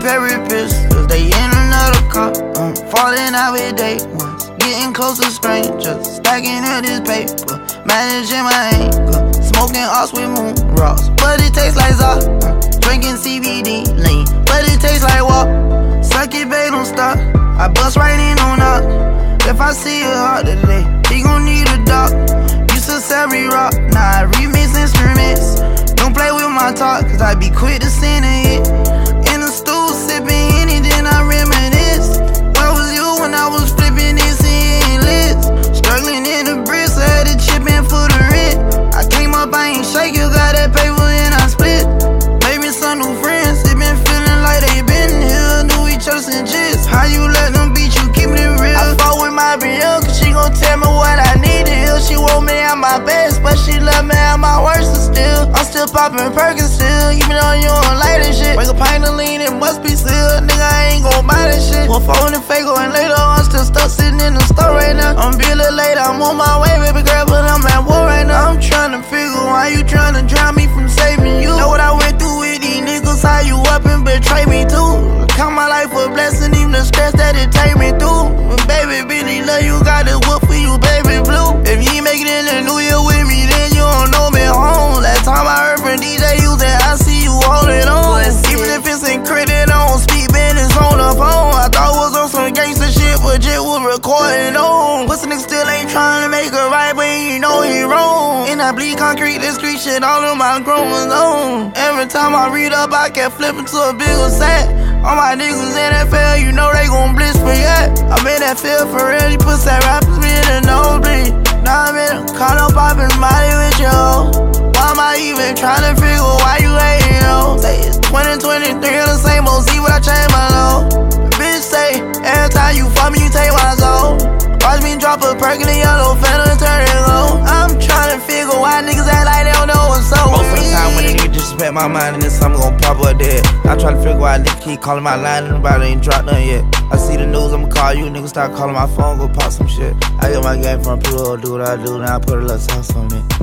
Perry pistols, they in another car. Falling out with day ones, getting close to strangers, stacking up this paper, managing my anger, smoking ox with moon rocks, but it tastes like Zah. Drinking CBD lean, but it tastes like walk. Suck it, babe, don't stop. I bust right in on up. If I see a heart today, he gon' need a doc. Used to sell rock, now I remix instruments. Don't play with my talk, cause I be quick to send a hit. In the stool, sipping Henny, then I reminisce. Where was you when I was flipping this in lids? Struggling in the bricks, I had to chip in for the rent. I came up, I ain't shake, you got that paper and I split. Maybe some new friends, they been feeling like they been here, knew each other since jits. How you let them beat you, keeping it real? I fought with my BL, cause she gon' tell me what I need to heal. She want me at my best, but she love me at my worst still. I'm still popping Perkins still, even though you don't like this shit. Bring a pint of lean, it must be still. Nigga, I ain't gon' buy this shit. One phone and Fago and later, I'm still stuck sitting in the store right now. I'm be a little late, I'm on my way, baby girl, but I'm at war right now. I'm tryna figure why you tryna drown me from saving you. Know what I went through with these niggas, how you up and betray me too. Count my life a blessing, even the stress that it take me through. But baby, Billy, love you, got the whoop for you, baby blue. If you ain't make it in the new year with me, then you don't know me home. Last time I heard from DJ, you said I see you holding on. Even if it's encrypted on speed, business on the phone. I thought it was on some gangster shit, but Jit was recording on. Pussy nigga still ain't trying to make it right, but he know he wrong. And I bleed concrete, this street shit all in my chromosomes. Every time I read up, I can flip into a bigger set. All my niggas in NFL, you know they gon' blitz for yet. I'm in that field for real, you pussy rappers be in the nosebleed. Now I'm in a car, poppin' Molly with you. Why am I even tryna figure why you hating, yo? Say it's 2023, the same old, see what I changed my low. Bitch say, every time you fuck me, you take my soul. Watch me drop a perk in the yellow, finna turn it low. I'm tryna figure why niggas act like they don't know what's up with me. Most of the time when a nigga disrespect my mind and then something gon' pop up dead. I'm tryna figure why a nigga keep calling my line and nobody ain't dropped none yet. I see the news, I'ma call you, niggas start calling my phone, go pop some shit. I get my game from people who do what I do, now I put a little sauce on it.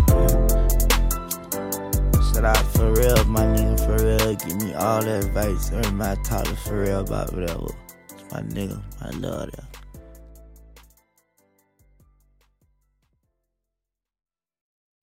Shout out for real, my nigga, for real. Give me all that advice, every my talk for real about whatever. It's my nigga, I love that.